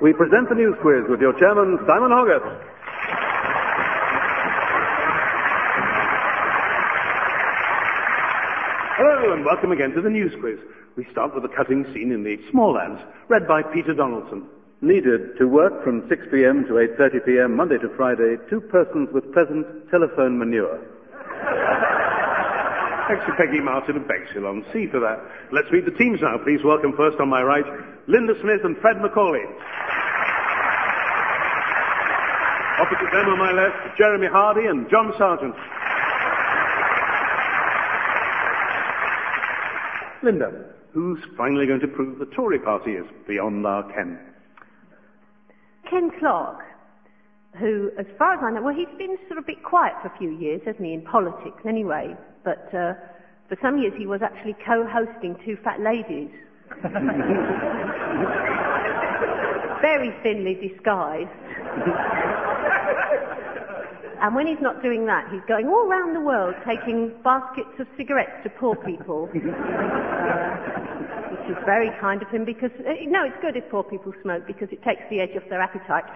we present the News Quiz with your chairman, Simon Hogarth. Hello, and welcome again to the News Quiz. We start with a cutting scene in the Smalllands, read by Peter Donaldson. Needed to work from 6 p.m. to 8:30 p.m. Monday to Friday, 2 persons with present telephone manure. Thanks to Peggy Martin of Bexhill on C for that. Let's meet the teams now. Please welcome first on my right, Linda Smith and Fred Macaulay. Opposite them on my left, Jeremy Hardy and John Sargent. Linda, who's finally going to prove the Tory party is beyond our ken? Ken Clarke, who, as far as I know, well, he's been sort of a bit quiet for a few years, hasn't he, in politics anyway. But for some years he was actually co-hosting Two Fat Ladies. Very thinly disguised. And when he's not doing that, he's going all around the world taking baskets of cigarettes to poor people. Which is very kind of him because, it's good if poor people smoke because it takes the edge off their appetite.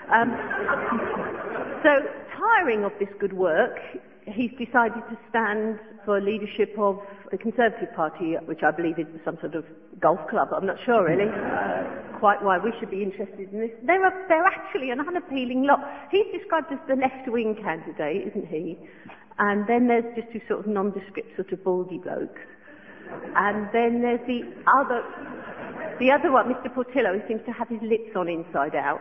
So, tiring of this good work, he's decided to stand for leadership of the Conservative Party, which I believe is some sort of golf club. I'm not sure, really, quite why we should be interested in this. They're actually an unappealing lot. He's described as the left-wing candidate, isn't he? And then there's just 2 sort of nondescript sort of baldy blokes. And then there's the other one, Mr. Portillo, who seems to have his lips on inside out.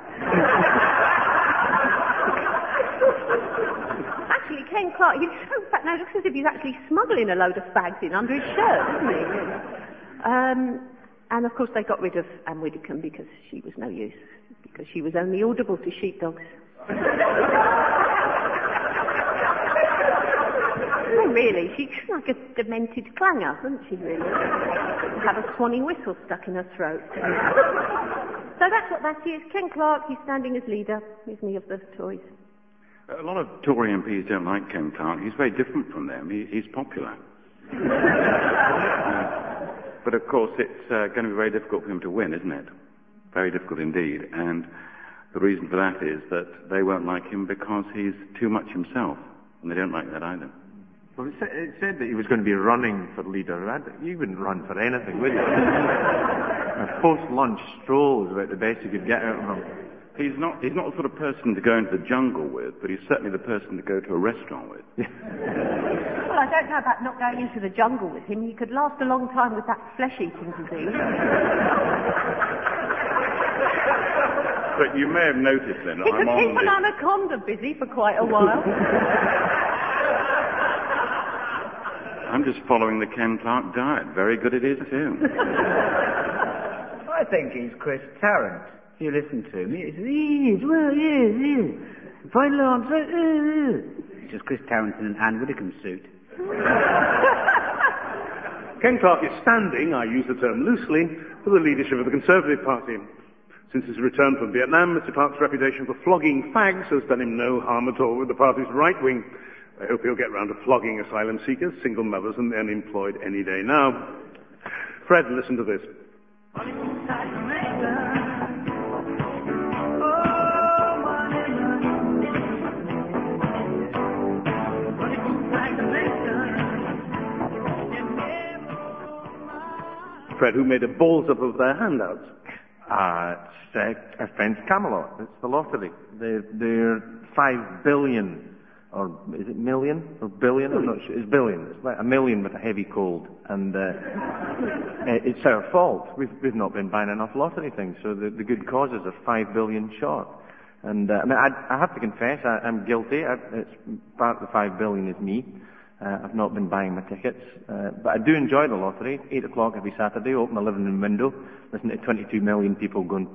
Actually, Ken Clarke, he's so fat now, it looks as if he's actually smuggling a load of fags in under his shirt, doesn't he? And of course they got rid of Anne Widdecombe because she was no use, because she was only audible to sheepdogs. Oh, really, she's like a demented clanger, isn't she, really? Have a swanny whistle stuck in her throat. So that's what that is. Ken Clarke, he's standing as leader, isn't he, of the Tories? A lot of Tory MPs don't like Ken Clarke. He's very different from them. He's popular. But of course, it's going to be very difficult for him to win, isn't it? Very difficult indeed. And the reason for that is that they won't like him because he's too much himself. And they don't like that either. Well, it said that he was going to be running for leader. You wouldn't run for anything, would you? A post-lunch stroll is about the best you could get out of him. He's not the sort of person to go into the jungle with, but he's certainly the person to go to a restaurant with. Well, I don't know about not going into the jungle with him. He could last a long time with that flesh-eating disease. But you may have noticed then that He could keep an anaconda busy for quite a while. I'm just following the Ken Clarke diet. Very good it is too. I think he's Chris Tarrant. If you listen to him, he says, yes. Final answer, It's just Chris Tarrant in an Anne Widdecombe suit. Ken Clarke is standing, I use the term loosely, for the leadership of the Conservative Party. Since his return from Vietnam, Mr. Clarke's reputation for flogging fags has done him no harm at all with the party's right wing. I hope he'll get round to flogging asylum seekers, single mothers and the unemployed any day now. Fred, listen to this. Fred, who made a balls up of their handouts? It's our friends Camelot. It's the lottery. They're 5 billion, or is it million or billion? I'm not sure. It's billion. It's like a million with a heavy cold, and it's our fault. We've not been buying enough lottery things, so the good causes are 5 billion short. And I have to confess, I'm guilty. It's part of the 5 billion is me. I've not been buying my tickets, but I do enjoy the lottery. 8 o'clock every Saturday, open my living room window, listen to 22 million people going.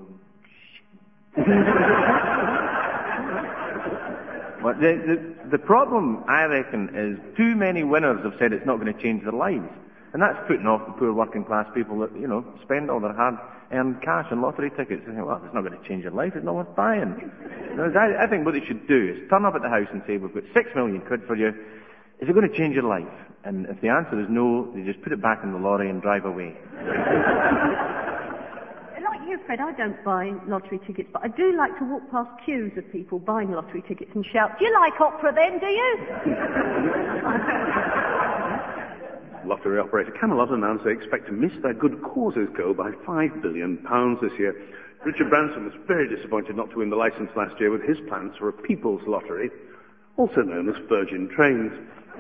But the problem, I reckon, is too many winners have said it's not going to change their lives, and that's putting off the poor working class people that spend all their hard-earned cash on lottery tickets. They think, well, it's not going to change your life. It's not worth buying. I think what they should do is turn up at the house and say, we've got 6 million quid for you. Is it going to change your life? And if the answer is no, they just put it back in the lorry and drive away. Like here, Fred, I don't buy lottery tickets, but I do like to walk past queues of people buying lottery tickets and shout, "Do you like opera then, do you?" Lottery operator Camelot announced they expect to miss their good causes goal by £5 billion this year. Richard Branson was very disappointed not to win the licence last year with his plans for a people's lottery, also known as Virgin Trains.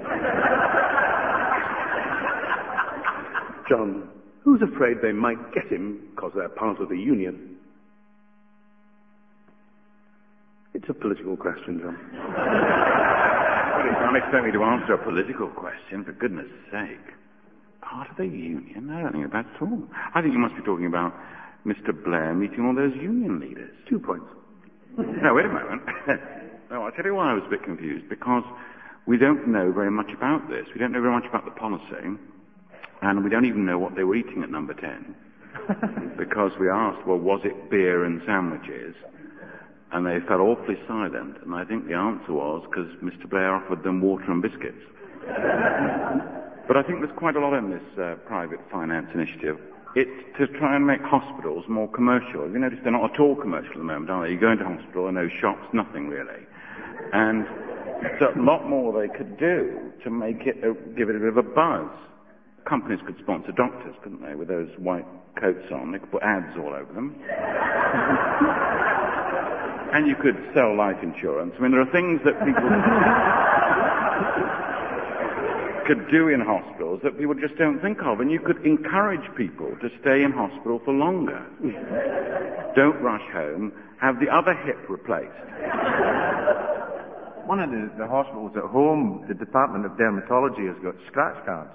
John, who's afraid they might get him because they're part of the union? It's a political question, John. Well, you can't expect me to answer a political question, for goodness sake. Part of the union? I don't think that's at all. I think you must be talking about Mr. Blair meeting all those union leaders. 2 points. No, wait a moment. No, I'll tell you why I was a bit confused. Because we don't know very much about this. We don't know very much about the policy. And we don't even know what they were eating at number 10. Because we asked, well, was it beer and sandwiches? And they fell awfully silent. And I think the answer was because Mr. Blair offered them water and biscuits. But I think there's quite a lot in this private finance initiative. It's to try and make hospitals more commercial. You notice they're not at all commercial at the moment, are they? You go into hospital, there are no shops, nothing really. And there's a lot more they could do to make it, give it a bit of a buzz. Companies could sponsor doctors, couldn't they, with those white coats on? They could put ads all over them. And you could sell life insurance. I mean, there are things that people could do in hospitals that people just don't think of. And you could encourage people to stay in hospital for longer. Don't rush home. Have the other hip replaced. One of the hospitals at home, the Department of Dermatology has got scratch cards.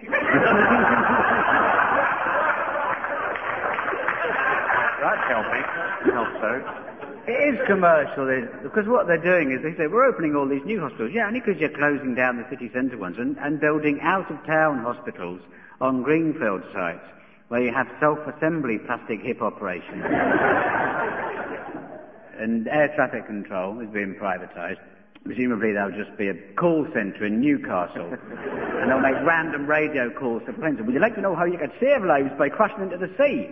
That's healthy. Helps out. It is commercial, because what they're doing is they say, we're opening all these new hospitals. Yeah, only because you're closing down the city centre ones and building out-of-town hospitals on greenfield sites where you have self-assembly plastic hip operations. And air traffic control is being privatised. Presumably there'll just be a call centre in Newcastle. And they'll make random radio calls to planes. Would you like to know how you could save lives by crashing into the sea?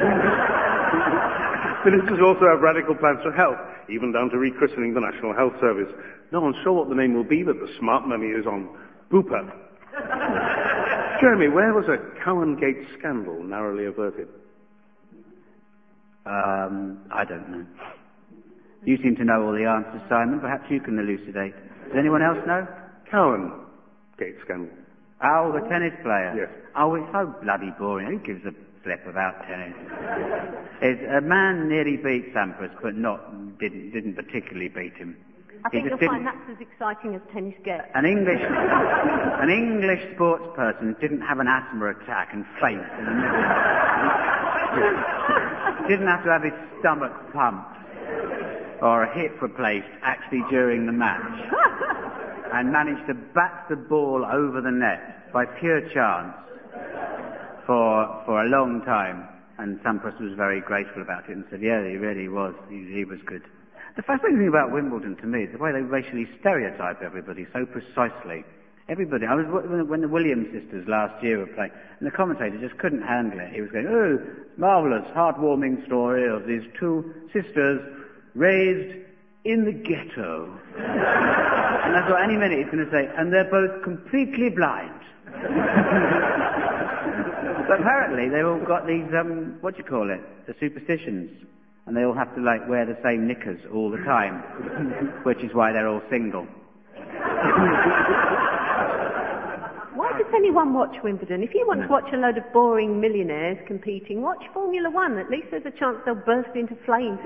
Ministers also have radical plans for health, even down to rechristening the National Health Service. No one's sure what the name will be, but the smart money is on Bupa. Jeremy, where was a Cowan-Gate scandal narrowly averted? I don't know. You seem to know all the answers, Simon. Perhaps you can elucidate. Does anyone else know? Cowan-Gate scandal. Oh, the tennis player? Yes. Oh, it's so bloody boring. Who gives a flip about tennis? A man nearly beat Sampras, but didn't particularly beat him. I think you'll find that's as exciting as tennis gets. An English sports person didn't have an asthma attack and faint. Didn't have to have his stomach pumped or a hip replaced actually during the match. And managed to bat the ball over the net by pure chance for a long time. And Sampras was very grateful about it and said, yeah, he really was. He was good. The fascinating thing about Wimbledon to me is the way they racially stereotype everybody so precisely. Everybody. I was when the Williams sisters last year were playing, and the commentator just couldn't handle it. He was going, "Oh, marvellous, heartwarming story of these two sisters raised in the ghetto." And I thought, any minute he's going to say, "And they're both completely blind." But apparently they've all got these, the superstitions. And they all have to, wear the same knickers all the time. Which is why they're all single. Why does anyone watch Wimbledon? If you want to watch a load of boring millionaires competing, watch Formula One. At least there's a chance they'll burst into flames.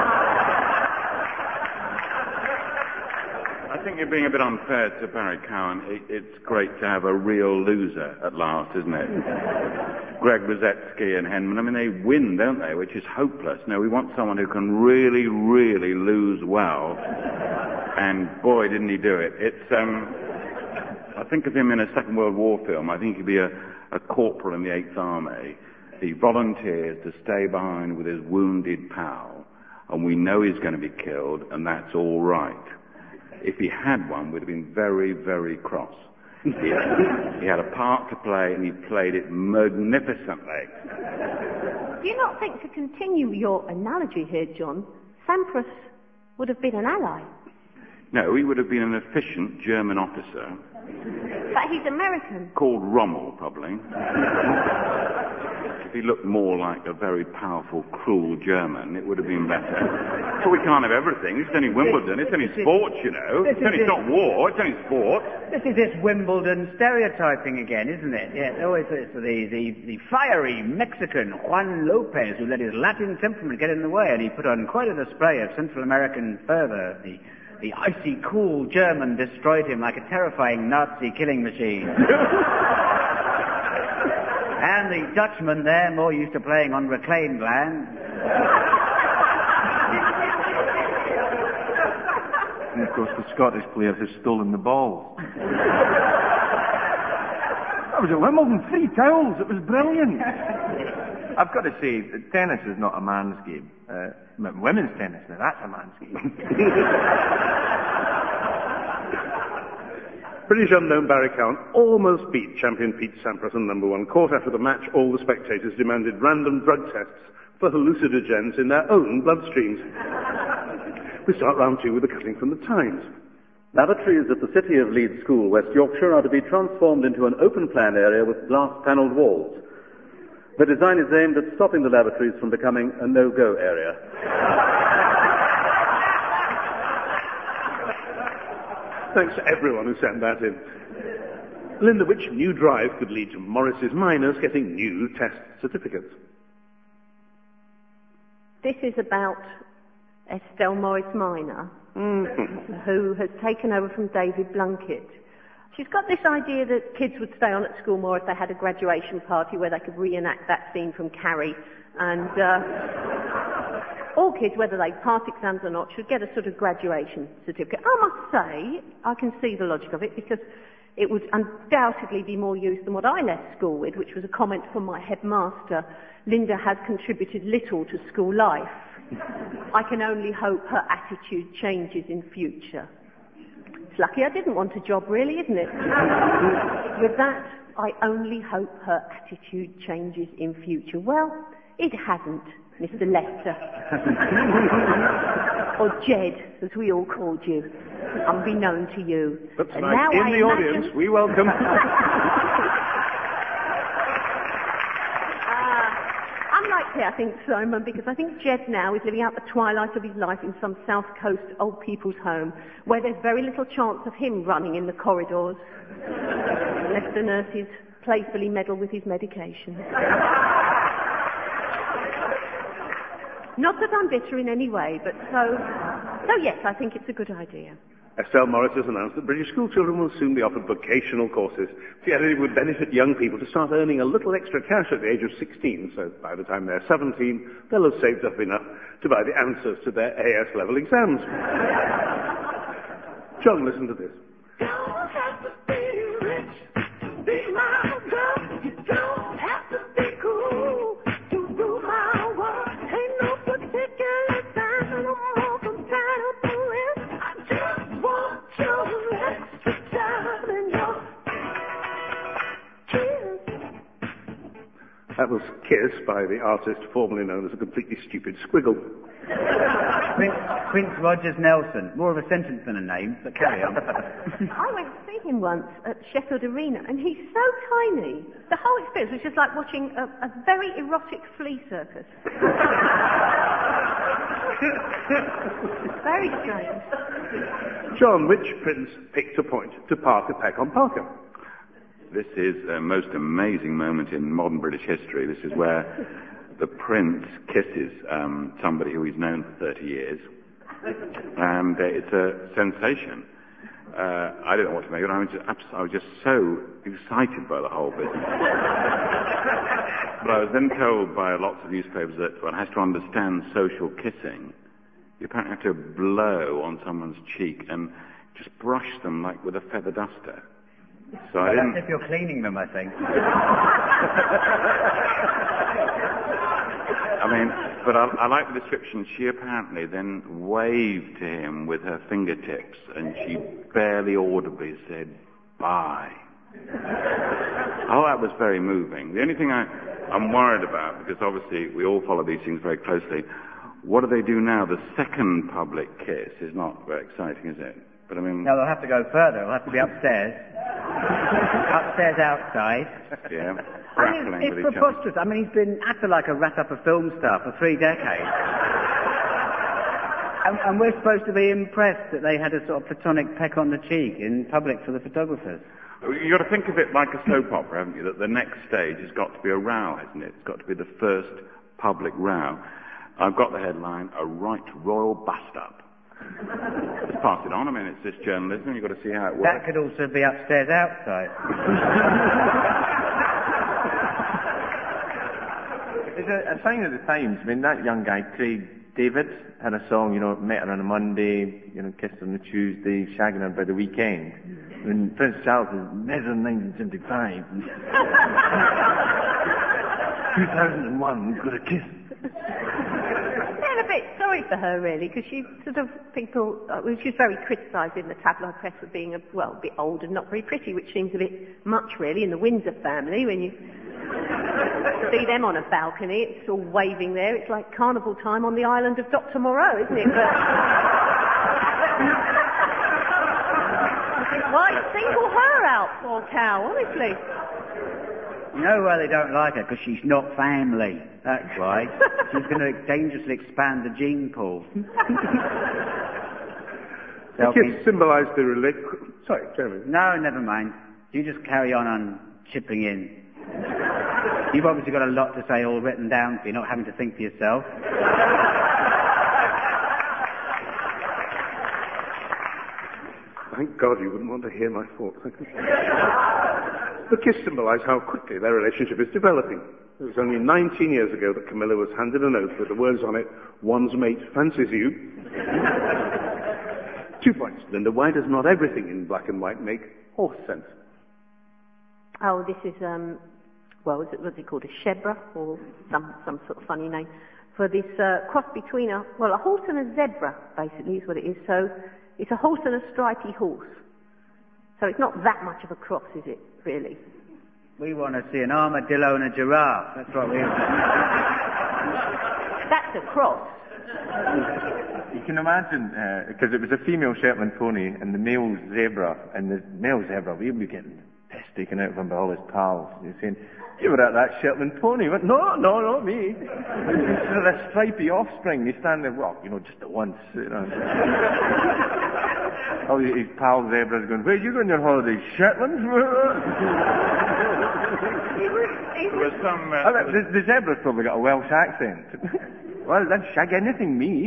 I think you're being a bit unfair to Barry Cowan. It's great to have a real loser at last, isn't it? Greg Rosetsky and Henman, I mean, they win, don't they, which is hopeless. No, we want someone who can really, really lose well. And boy, didn't he do it. I think of him in a Second World War film. I think he'd be a corporal in the 8th Army. He volunteers to stay behind with his wounded pal. And we know he's going to be killed, and that's all right. If he had one, we'd have been very, very cross. He had a part to play, and he played it magnificently. Do you not think, to continue your analogy here, John, Sampras would have been an ally? No, he would have been an efficient German officer. But he's American. Called Rommel, probably. If he looked more like a very powerful, cruel German, it would have been better. But we can't have everything. It's only Wimbledon. It's only sports, you know. It's not war. It's only sport. This is this Wimbledon stereotyping again, isn't it? Yeah, it's always the fiery Mexican Juan Lopez who let his Latin temperament get in the way, and he put on quite a display of Central American fervor. The icy, cool German destroyed him like a terrifying Nazi killing machine. And the Dutchman there, more used to playing on reclaimed land. And of course the Scottish player has stolen the balls. I was at Wimbledon, 3 towels, it was brilliant. I've got to say, tennis is not a man's game. Women's tennis, now that's a man's game. British unknown Barry Cowan almost beat champion Pete Sampras in number 1 court. After the match, all the spectators demanded random drug tests for hallucinogens in their own bloodstreams. We start round 2 with a cutting from the Times. Lavatories at the City of Leeds School, West Yorkshire, are to be transformed into an open-plan area with glass-panelled walls. The design is aimed at stopping the lavatories from becoming a no-go area. Thanks to everyone who sent that in. Linda, which new drive could lead to Morris's miners getting new test certificates? This is about Estelle Morris Minor, who has taken over from David Blunkett. She's got this idea that kids would stay on at school more if they had a graduation party where they could reenact that scene from Carrie. And all kids, whether they pass exams or not, should get a sort of graduation certificate. I must say, I can see the logic of it, because it would undoubtedly be more use than what I left school with, which was a comment from my headmaster: Linda has contributed little to school life. I can only hope her attitude changes in future. It's lucky I didn't want a job, really, isn't it? With that, I only hope her attitude changes in future. Well, it hasn't, Mr. Lester. Or Jed, as we all called you, unbeknown to you. That's and nice. now In the audience, we welcome... Unlikely, I think, Simon, because I think Jed now is living out the twilight of his life in some South Coast old people's home, where there's very little chance of him running in the corridors, unless the nurses playfully meddle with his medication. Not that I'm bitter in any way, but so yes, I think it's a good idea. Estelle Morris has announced that British school children will soon be offered vocational courses. She added it would benefit young people to start earning a little extra cash at the age of 16, so by the time they're 17, they'll have saved up enough to buy the answers to their AS level exams. John, listen to this. Don't have to be rich to be my girl. You don't have to be cool to do my work. Ain't no particular time and I'm more compatible with. I just want your extra time and your kiss. That was Kiss by the artist formerly known as a completely stupid squiggle. Prince Rogers Nelson. More of a sentence than a name, but carry on. I went to see him once at Sheffield Arena, and he's so tiny. The whole experience was just like watching a very erotic flea circus. Very strange. John, which prince picked a point to park a peck on Parker? This is a most amazing moment in modern British history. This is where the prince kisses somebody who he's known for 30 years. And it's a sensation. I don't know what to make of it. I was just so excited by the whole business. But I was then told by lots of newspapers that one has to understand social kissing. You apparently have to blow on someone's cheek and just brush them like with a feather duster. So I didn't... That's if you're cleaning them, I think. I mean, but I like the description. She apparently then waved to him with her fingertips, and she barely audibly said, "Bye." Oh, that was very moving. The only thing I I'm worried about, because obviously we all follow these things very closely. What do they do now? The second public kiss is not very exciting, is it? But I mean... No, they'll have to go further. They'll have to be upstairs. Upstairs outside. Yeah, I mean, it's preposterous. I mean, he's been acted like a rat-up a film star for 3 decades. and we're supposed to be impressed that they had a sort of platonic peck on the cheek in public for the photographers. You've got to think of it like a soap opera, haven't you? That the next stage has got to be a row, hasn't it? It's got to be the first public row. I've got the headline, A Right Royal Bust-Up. Just pass it on. I mean, it's just journalism. You've got to see how it works. That could also be upstairs outside. It's a sign of the times. I mean, that young guy, Craig David, had a song, met her on a Monday, kissed her on a Tuesday, shagging her by the weekend. When Prince Charles was measured in 1975. 2001, he's got a kiss. I'm a bit sorry for her, really, because she she's very criticised in the tabloid press for being a bit old and not very pretty, which seems a bit much, really, in the Windsor family when you see them on a balcony. It's all waving there. It's like carnival time on the island of Dr. Moreau, isn't it? But why single her out, poor cow, honestly? You know why they don't like her? Because she's not family. That's why. She's going to dangerously expand the gene pool. The kiss symbolised the Sorry, Jeremy. No, never mind. You just carry on chipping in. You've obviously got a lot to say all written down, so you're not having to think for yourself. Thank God you wouldn't want to hear my thoughts. The kiss symbolised how quickly their relationship is developing. It was only 19 years ago that Camilla was handed a note with the words on it, "One's mate fancies you." 2 points. Linda, why does not everything in black and white make horse sense? Oh, this is, what's it called, a zebra, or some sort of funny name, for this cross between a horse and a zebra, basically, is what it is. So it's a horse and a stripy horse. So it's not that much of a cross, is it, really? We want to see an armadillo and a giraffe. That's what we want. That's a cross. You can imagine, because it was a female Shetland pony and the male zebra, and the male zebra, we'd be getting piss taken out of him by all his pals. He's saying, "You were at that Shetland pony." He went, no, not me. Instead of a stripy offspring, they stand there, just at once. All his pal zebras going, "Where are you going on your holiday? Shetland?" The zebra's probably got a Welsh accent. Well, don't shag anything, me.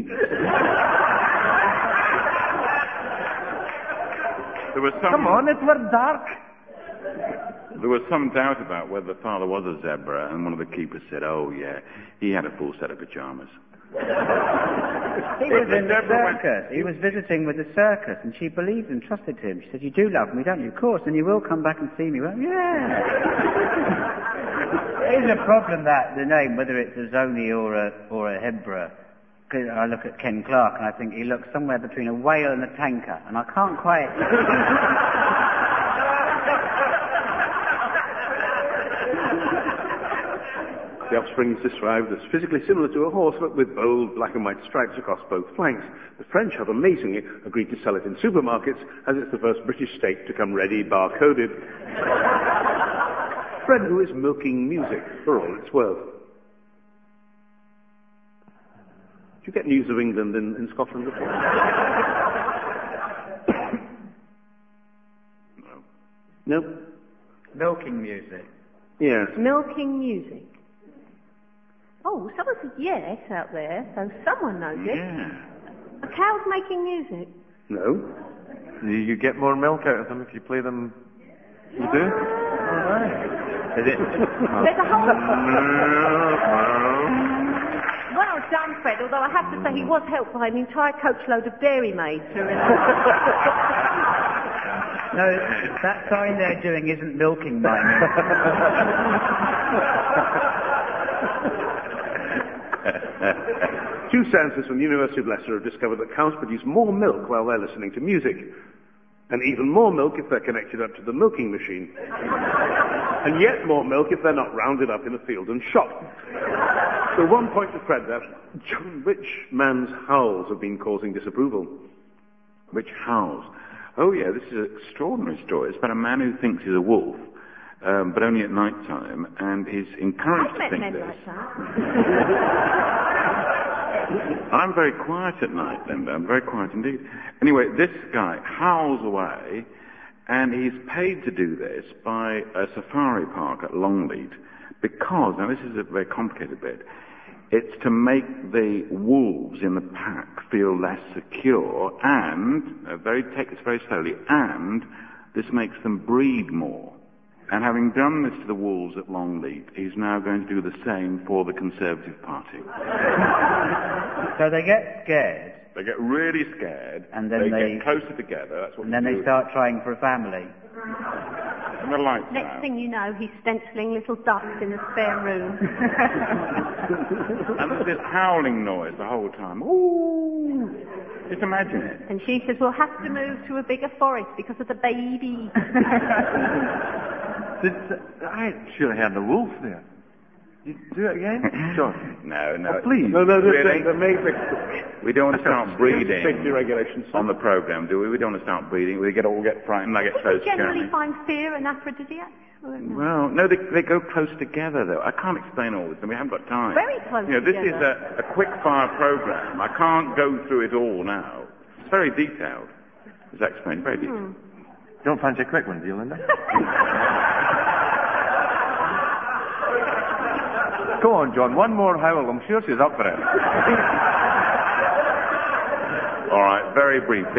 Come on, it were dark. There was some doubt about whether the father was a zebra, and one of the keepers said, "Oh yeah, he had a full set of pajamas." He was in the circus. He was visiting with the circus, and she believed and trusted him. She said, "You do love me, don't you?" "Of course, and you will come back and see me." Well, yeah. There's a problem that the name, whether it's a Zoni or a Hebra. Because I look at Ken Clark and I think he looks somewhere between a whale and a tanker, and I can't quite. The offspring is described as physically similar to a horse, but with bold black and white stripes across both flanks. The French have amazingly agreed to sell it in supermarkets, as it's the first British steak to come ready, bar-coded. Fred, who is milking music, for all it's worth. Do you get news of England in Scotland before? No. No? Milking music. Yes. Milking music. Oh, someone said yes out there, so someone knows it. Yeah. A cow's making music. No. You get more milk out of them if you play them. You do? Is it? There's a whole... Well done, Fred, although I have to say he was helped by an entire coachload of dairymaids. No, that sign they're doing isn't milking mine. 2 scientists from the University of Leicester have discovered that cows produce more milk while they're listening to music, and even more milk if they're connected up to the milking machine. and yet more milk if they're not rounded up in a field and shot. So one point to Fred there. Which man's howls have been causing disapproval? Which howls? Oh yeah, this is an extraordinary story. It's about a man who thinks he's a wolf, but only at night time, and he's encouraged to think men this. like that. I'm very quiet at night, Linda. I'm very quiet indeed. Anyway, this guy howls away, and he's paid to do this by a safari park at Longleat, because, now this is a very complicated bit, it's to make the wolves in the pack feel less secure, and, take this very slowly, and this makes them breed more. And having done this to the wolves at Longleat, he's now going to do the same for the Conservative Party. So they get scared. They get really scared, and then they get closer together, that's what and then they start trying for a family. And the lights Next out. thing you know, he's stenciling little ducks in the spare room. And there's this howling noise the whole time. Ooh! Just imagine it. And she says, we'll have to move to a bigger forest because of the baby. I should have had the wolf there. You do it again? Sure. No. Oh, please. No, Really? the We don't want to start breeding safety regulations. on the programme, do we? We don't want to start breeding. We all get frightened. I get close People generally together. find fear an aphrodisiac. Well, no, they go close together, though. I can't explain all this, and we haven't got time. Very close This is together. a quick-fire programme. I can't go through it all now. It's very detailed. As I explained, very detailed. Don't fancy a quick one, do you, Linda? Go on, John. One more howl. I'm sure she's up for it. All right, very briefly.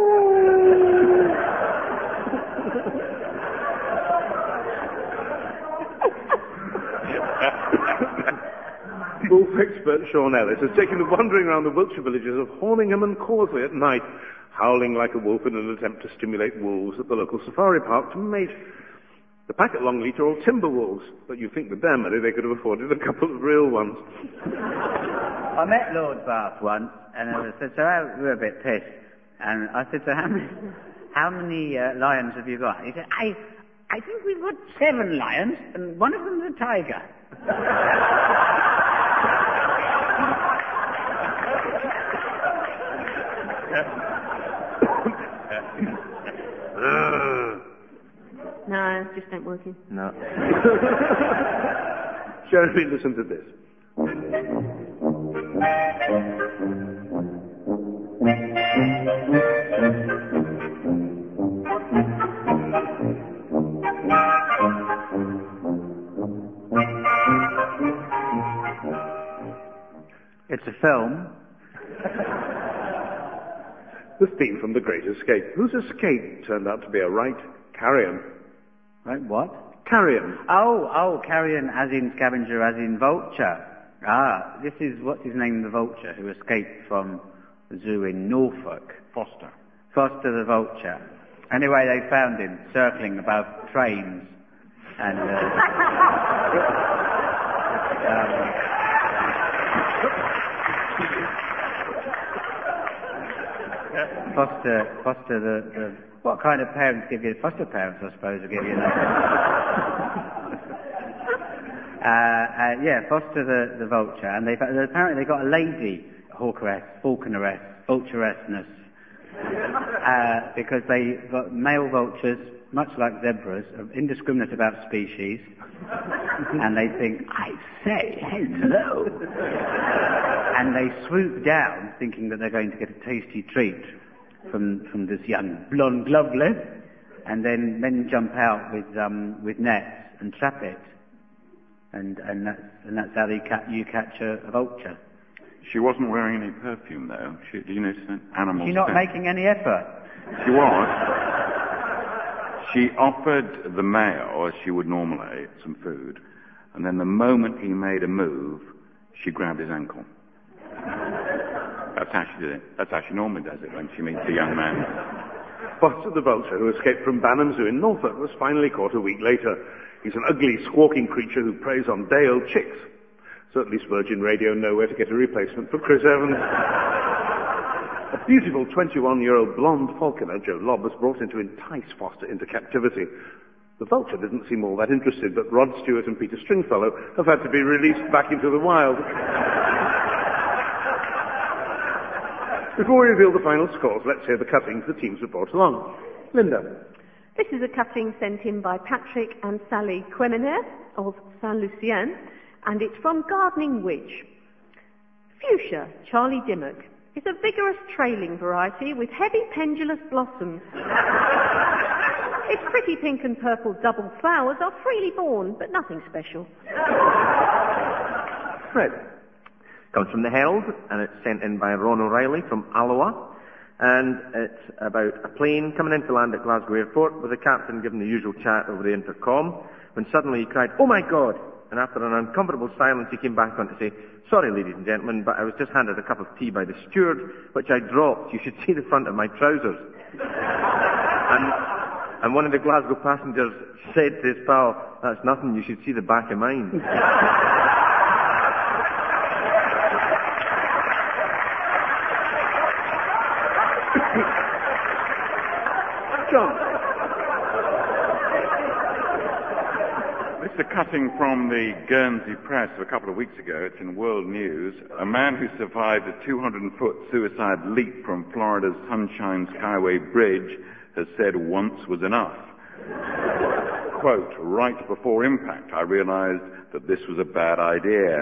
Wolf expert Sean Ellis has taken to wandering around the Wiltshire villages of Horningham and Causley at night, howling like a wolf in an attempt to stimulate wolves at the local safari park to mate. The pack at Longleat are all timber wolves, but you think with their money they could have afforded a couple of real ones. I met Lord Bath once, and I said, we were a bit pissed. And I said, how many lions have you got? He said, I think we've got 7 lions, and one of them's a tiger. No, it just ain't working. No. Jeremy, listen to this. It's a film. The theme from The Great Escape, whose escape turned out to be a right carrion. Right, what? Carrion. Oh, carrion as in scavenger, as in vulture. Ah, this is, what's his name, the vulture, who escaped from the zoo in Norfolk. Foster the vulture. Anyway, they found him circling above trains. And, Foster the what kind of parents give you, foster parents I suppose will give you that. Foster the vulture, and apparently they got a lady hawkeress, falconeress, vulturesseness, because they got male vultures, much like zebras, are indiscriminate about species, and they think, I say, hello, and they swoop down thinking that they're going to get a tasty treat from this young blonde lovely, and then men jump out with nets and trap it, and that's how you catch a vulture. She wasn't wearing any perfume, though. Did you notice that? Animal She's not scent. making any effort. She was. She offered the male, as she would normally, some food, and then the moment he made a move, she grabbed his ankle. That's how she did it. That's how she normally does it when she meets a young man. Foster the vulture, who escaped from Banham Zoo in Norfolk, was finally caught a week later. He's an ugly, squawking creature who preys on day-old chicks. So at least Virgin Radio know where to get a replacement for Chris Evans. A beautiful 21-year-old blonde falconer, Joe Lobb, was brought in to entice Foster into captivity. The Vulture didn't seem all that interested, but Rod Stewart and Peter Stringfellow have had to be released back into the wild. Before we reveal the final scores, let's hear the cuttings the teams have brought along. Linda. This is a cutting sent in by Patrick and Sally Quemener of Saint-Lucien, and it's from Gardening Witch. Fuchsia, Charlie Dimmock, is a vigorous trailing variety with heavy pendulous blossoms. Its pretty pink and purple double flowers are freely born, but nothing special. Fred. Comes from the Herald, and it's sent in by Ron O'Reilly from Alloa. And it's about a plane coming into land at Glasgow Airport with the captain giving the usual chat over the intercom, when suddenly he cried, "Oh my God!" And after an uncomfortable silence, he came back on to say, "Sorry, ladies and gentlemen, but I was just handed a cup of tea by the steward, which I dropped. You should see the front of my trousers." And one of the Glasgow passengers said to his pal, "That's nothing, you should see the back of mine." John. It's a cutting from the Guernsey Press of a couple of weeks ago. It's in World News. A man who survived a 200-foot suicide leap from Florida's Sunshine Skyway Bridge has said once was enough. Quote, "Right before impact, I realized that this was a bad idea."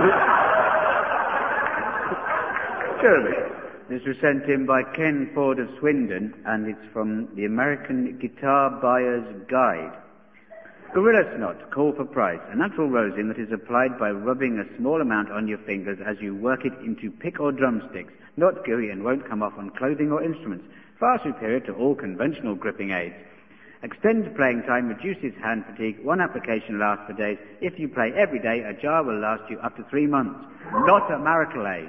Jeremy. This was sent in by Ken Ford of Swindon, and it's from the American Guitar Buyer's Guide. Gorilla Snot, call for price. A natural rosin that is applied by rubbing a small amount on your fingers as you work it into pick or drumsticks. Not gooey and won't come off on clothing or instruments. Far superior to all conventional gripping aids. Extends playing time, reduces hand fatigue. One application lasts for days. If you play every day, a jar will last you up to 3 months. Not a marital aid.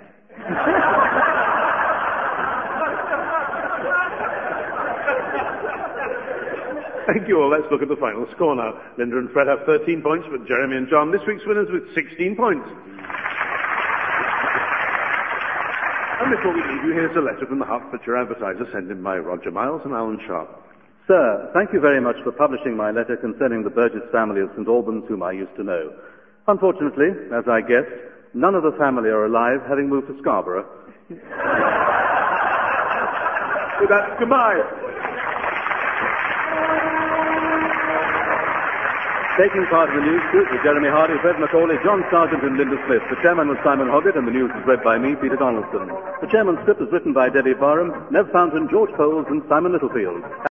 Thank you all. Let's look at the final score now. Linda and Fred have 13 points, but Jeremy and John, this week's winners, with 16 points. And before we leave you, here's a letter from the Hertfordshire Advertiser sent in by Roger Miles and Alan Sharp. Sir, thank you very much for publishing my letter concerning the Burgess family of St. Albans, whom I used to know. Unfortunately, as I guessed, none of the family are alive, having moved to Scarborough. With that, goodbye. Taking part in the news group were Jeremy Hardy, Fred Macaulay, John Sargent and Linda Smith. The chairman was Simon Hoggett, and the news was read by me, Peter Donaldson. The chairman's script was written by Debbie Barham, Nev Fountain, George Coles and Simon Littlefield.